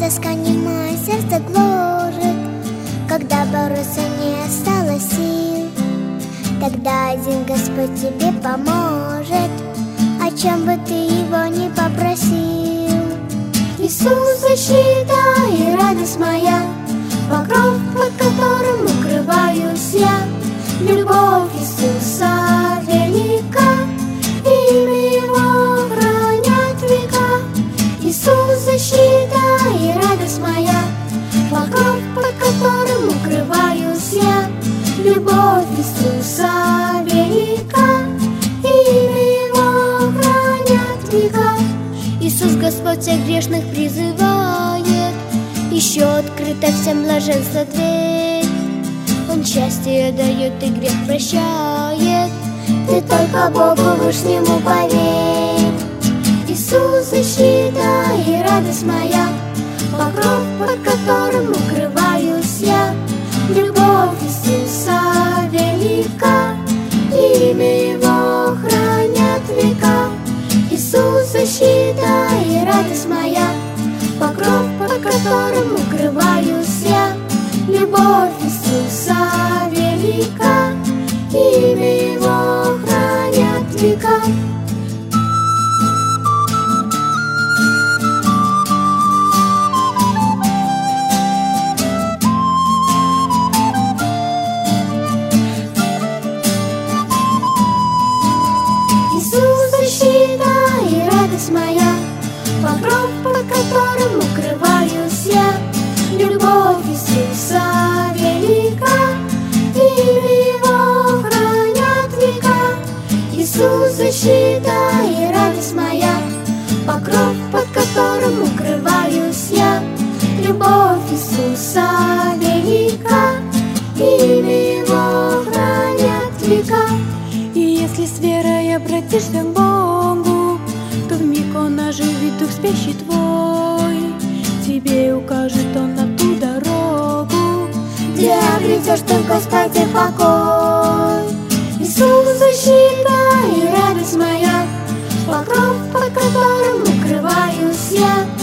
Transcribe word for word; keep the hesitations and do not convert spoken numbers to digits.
тоска немая сердце гложет, когда бороться не осталось сил. Тогда один Господь тебе поможет, о чем бы ты его ни попросил. Иисус, защита и радость моя, покров, под которым укрываюсь я. Любовь Иисуса велика, имя Его хранят века. Иисус, защита и радость моя, покров, под которым укрываюсь я. Любовь Иисуса велика, имя Его хранят века. Иисус Господь всех грешных призывает, еще открыта всем блаженство дверь. Он счастье дает и грех прощает, ты только Богу Вышнему поверь. Иисус, защита и радость моя, покров, под которым укрываюсь я. Любовь Иисуса велика, имя Его хранят века. Иисус, защита и радость моя, покров, под которым укрываюсь я. Любовь Иисуса велика, имя Его хранят века. Иисус, защита и радость моя, покров, под которым укрываюсь я. Любовь Иисуса велика, имя Его хранят века. Иисус, защита и радость моя, покров, под которым укрываюсь я. Любовь Иисуса велика, имя Его хранят века. И если с верой обратишься к Богу, то вмиг Он оживит дух спящий твой. Тебе укажет Он на ту дорогу, где обретешь ты в Господе покой. Иисус, защита и радость моя, покров, под которым укрываюсь я.